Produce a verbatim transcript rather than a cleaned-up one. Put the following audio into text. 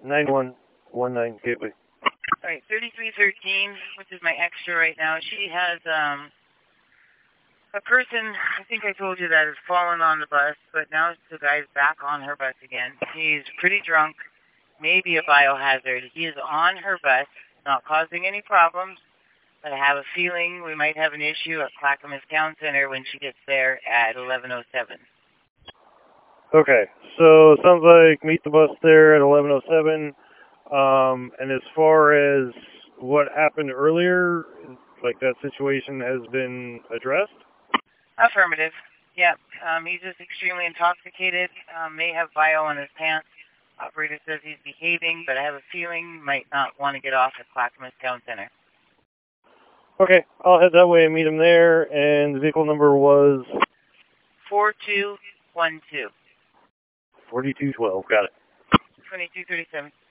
nine one one nine Gateway. All right, thirty-three thirteen, which is my extra right now. She has um, a person, I think I told you that, has fallen on the bus, but now the guy's back on her bus again. He's pretty drunk, maybe a biohazard. He is on her bus, not causing any problems, but I have a feeling we might have an issue at Clackamas Town Center when she gets there at eleven oh seven. Okay, so it sounds like meet the bus there at eleven oh seven. Um, and as far as what happened earlier, like that situation has been addressed? Affirmative. Yeah, um, he's just extremely intoxicated, um, may have bio on his pants. Operator says he's behaving, but I have a feeling he might not want to get off at Clackamas Town Center. Okay, I'll head that way and meet him there, and the vehicle number was? four two one two. forty-two twelve, got it. twenty-two thirty-seven.